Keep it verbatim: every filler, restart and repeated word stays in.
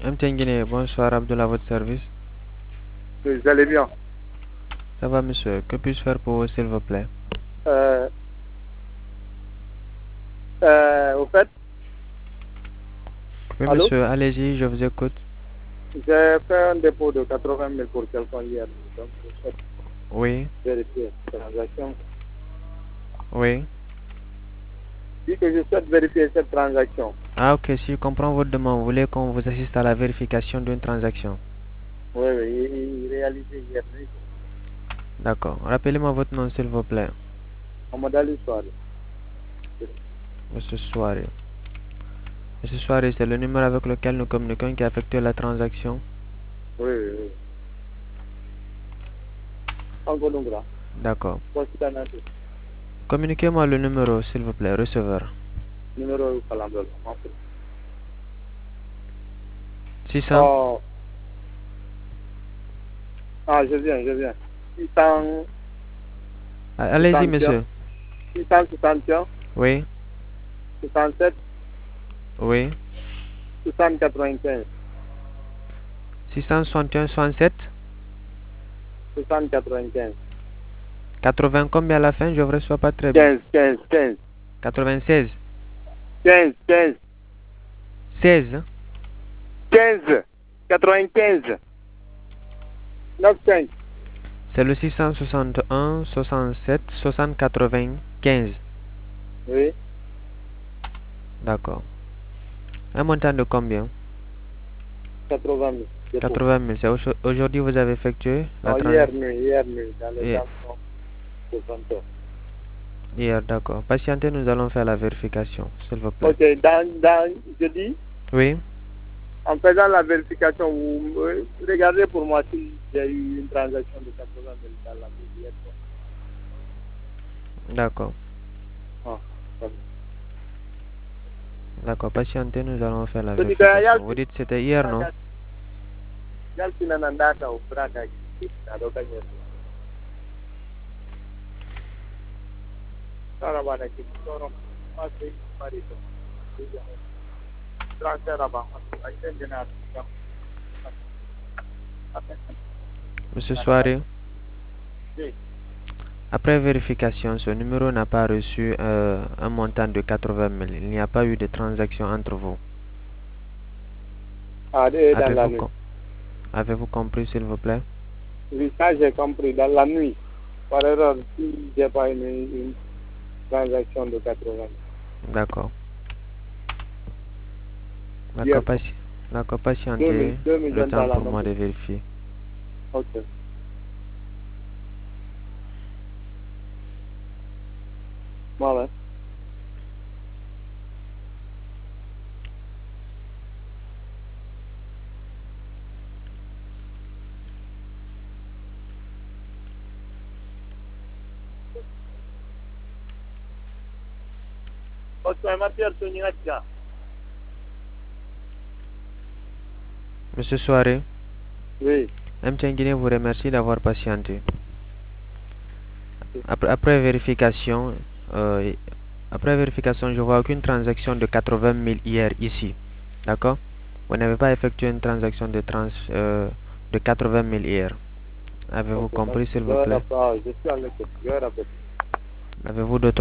M T N Guinée, bonsoir Abdullah, à votre service. Vous allez bien? Ça va monsieur, que puis-je faire pour vous s'il vous plaît? Euh, euh, au fait, Oui allô? monsieur, allez-y, je vous écoute. J'ai fait un dépôt de quatre-vingt mille pour quelqu'un hier, donc je souhaite Oui, vérifier cette transaction. oui. Dis que je souhaite vérifier cette transaction. Ah ok, si je comprends votre demande, vous voulez qu'on vous assiste à la vérification d'une transaction. Oui, oui, il, il réalisé hier nuit. D'accord. Rappelez-moi votre nom s'il vous plaît. Amadali Soare. Monsieur Soiré. Monsieur Soiré, c'est le numéro avec lequel nous communiquons qui a effectué la transaction. Oui, oui, oui. Angodungra. D'accord. Consistanate. Communiquez-moi le numéro s'il vous plaît, receveur. Numéro Kalandol. six cents. Oh, ah, je viens, je viens. six cent Allez-y soixante et un, monsieur. six cent soixante et un, Oui, soixante-sept, oui. soixante quatre-vingt-quinze. six cent soixante et un soixante-sept. soixante quatre-vingt-quinze. quatre-vingts combien à la fin? Je ne vous reçois pas très bien. quinze, quinze, quinze. quatre-vingt-seize. quinze, quinze. seize. quinze. quatre-vingt-quinze. neuf cinq. C'est le six cent soixante et un soixante-sept soixante quatre-vingt-quinze. Oui. D'accord. Un montant de combien? quatre-vingt mille. Dépôt. quatre-vingt mille. C'est au- aujourd'hui vous avez effectué la Non, hier transaction. nuit, hier nuit, dans les Hier, environs de vingt heures. hier, d'accord. Patientez, nous allons faire la vérification, s'il vous plaît. Ok, dans, dans, je dis, Oui, en faisant la vérification, vous euh, regardez pour moi si j'ai eu une transaction de quatre-vingt mille dans la nuit hier soir. d'accord. Ah, pardon. D'accord, patientez, nous allons faire la Je dis que vérification. Vous Yalti, dites que c'était hier, non? Yalti Nanandata ou Brada, Nadokanya. Sarabana, Kitorom, Masi, Marito. Transfer about. I send you now. Monsieur Soiré, Oui. après vérification, ce numéro n'a pas reçu euh, un montant de quatre-vingt mille. Il n'y a pas eu de transaction entre vous. Ah, et dans la Avez-vous nuit. com- avez-vous compris, s'il vous plaît? Oui, ça j'ai compris, dans la nuit. Par erreur, si j'ai pas une, une transaction de quatre-vingt. D'accord. Hier D'accord, soir. pati- d'accord, deux patientez mille, deux le millions dans temps la pour moi nombre. de vérifier. Ok. Voilà. Ok, ma pierre, tu n'y as pas. Monsieur Soiré, Oui. M T N Guinée vous remercie d'avoir patienté. Après, après vérification, euh, après vérification, je vois aucune transaction de quatre-vingt mille hier ici. D'accord? Vous n'avez pas effectué une transaction de, trans, euh, de quatre-vingt mille hier. Avez-vous Ok, merci. compris, s'il Je vous vais plaît? rappeler. Je suis à l'écoute. Je vais rappeler. Avez-vous d'autres